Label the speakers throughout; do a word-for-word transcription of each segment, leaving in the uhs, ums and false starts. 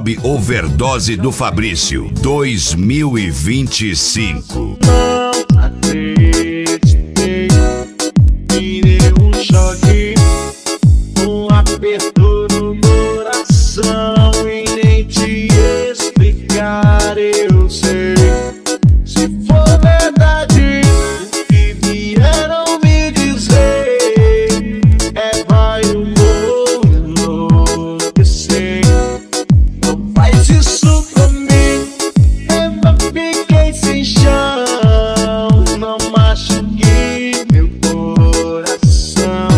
Speaker 1: Bob Overdose do Fabrício dois mil e vinte e cinco.
Speaker 2: Não acreditei, me deu um choque, um aperto no coração e nem te explicar eu sei. Se for verdade o que vieram me dizer, é vai o morro enlouquecer. Não faz isso comigo, eu fiquei sem chão, não machuque meu coração.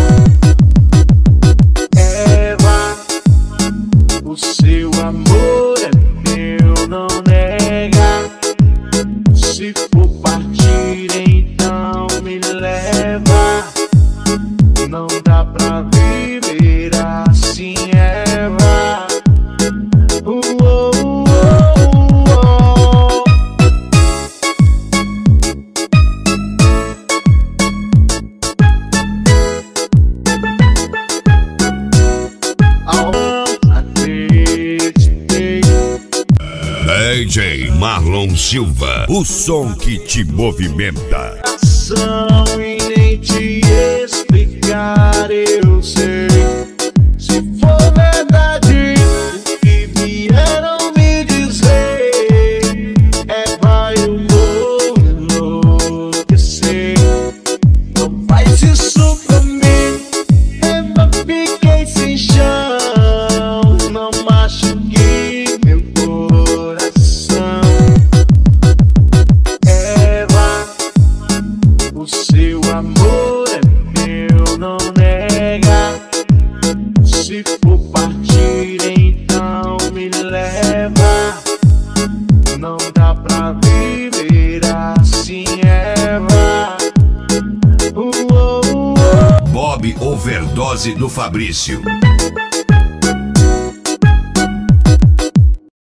Speaker 2: Eva, o seu amor é meu, não nega. Se for partir, então me leva. Não dá pra viver assim, Eva. Uh, oh, oh, oh, oh. Não acreditei.
Speaker 1: D J Marlon Silva, o som que te movimenta.
Speaker 2: E nem te explicar eu sei. Se for verdade o que vieram me dizer, é vai o morro enlouquecer. Não faz isso comigo, eu fiquei sem chão, não machuque meu coração. Eva, o seu amor é meu, não nega. Se for partir, então me leva. Não dá pra viver assim, Eva. Uh, oh, oh.
Speaker 1: Bob Overdose do Fabrício.